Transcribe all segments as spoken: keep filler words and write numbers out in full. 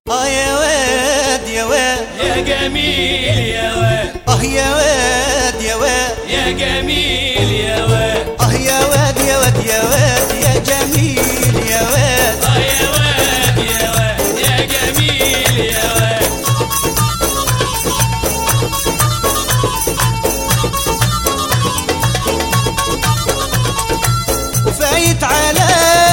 اه يا واد يا واد يا جميل يا واد، اه يا واد يا واد يا جميل يا واد، اه يا واد يا واد يا واد يا جميل يا واد اه يا واد يا واد، يا جميل يا واد. وفايت على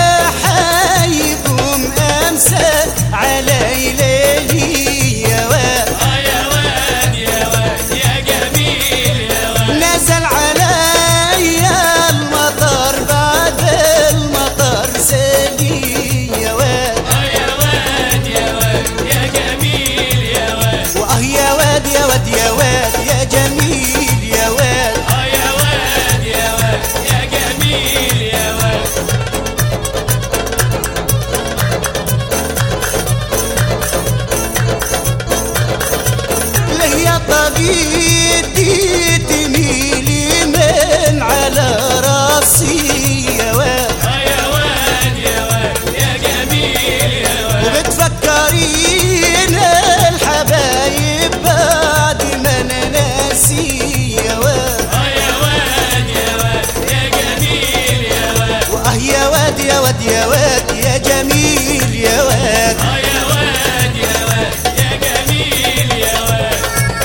حيكم امسك علي ليلي يا واد، اه يا واد يا واد، يا جميل يا واد. نزل علي المطر بعد المطر سالي يا واد، اه يا واد يا واد، يا جميل يا واد. واه يا واد يا واد يا واد يا جميل يا واد اه يا واد يا واد، يا جميل يا واد. ليا طبيب دي تميلي من على راسي يا واد، اه يا واد يا واد، يا جميل يا واد. وبتفكرين الحبايب بعد ما انا ناسي يا واد، اه يا واد يا واد، يا جميل يا واد. واه يا واد يا واد يا واد يا جميل يا واد اه يا واد يا واد، يا جميل يا واد.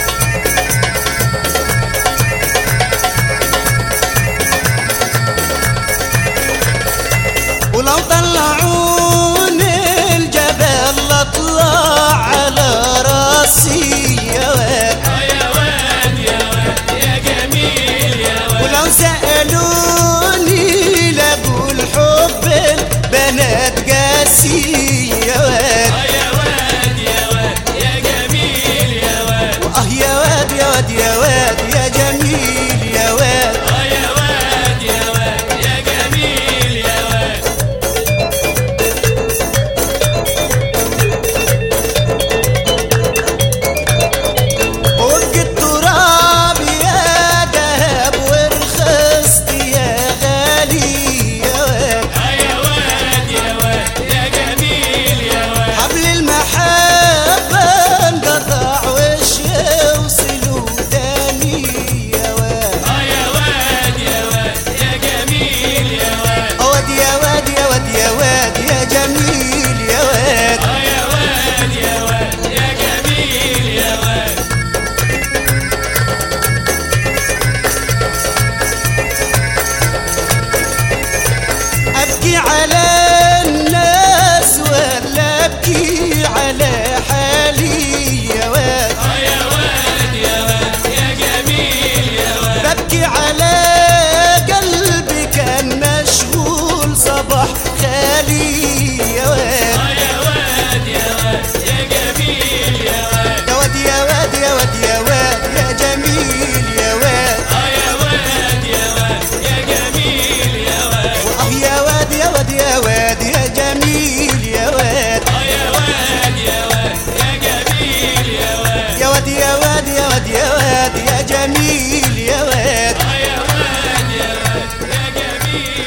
ولو طلعوني الجبل اطلع على راسي يا واد، اه يا واد يا واد، يا جميل يا واد. ولو سألوني لأقول حب البنات قاسي يا واد، اه يا واد يا واد، يا جميل يا واد. واه يا واد يا واد يا واد يا جميل يا واد اه يا واد يا واد، يا جميل يا واد. وابقى التراب يا دهب ورخصت يا غالي يا واد، اه يا واد يا واد، يا جميل يا واد. حبل المحبة انقطع وش يوصلوا تاني يا واد، اه يا واد يا واد، يا جميل يا واد. واد يا واد يا واد يا واد يا جميل يا واد اه يا واد يا واد، يا جميل يا واد. أبكي على الناس ولا أبكي على حالي يا واد، اه يا واد يا واد، يا جميل يا واد. ببكي على قلبي كان مشغول صباح خالي يا واد، اه يا واد يا واد، يا جميل يا واد. يا واد يا واد يا واد يا واد يا جميل يا واد اه يا واد يا واد، يا جميل يا واد. واه يا واد يا واد يا واد يا جميل يا واد اه يا واد يا واد، يا جميل يا واد. يا واد يا واد يا واد يا واد يا جميل يا واد اه يا واد يا واد، يا جميل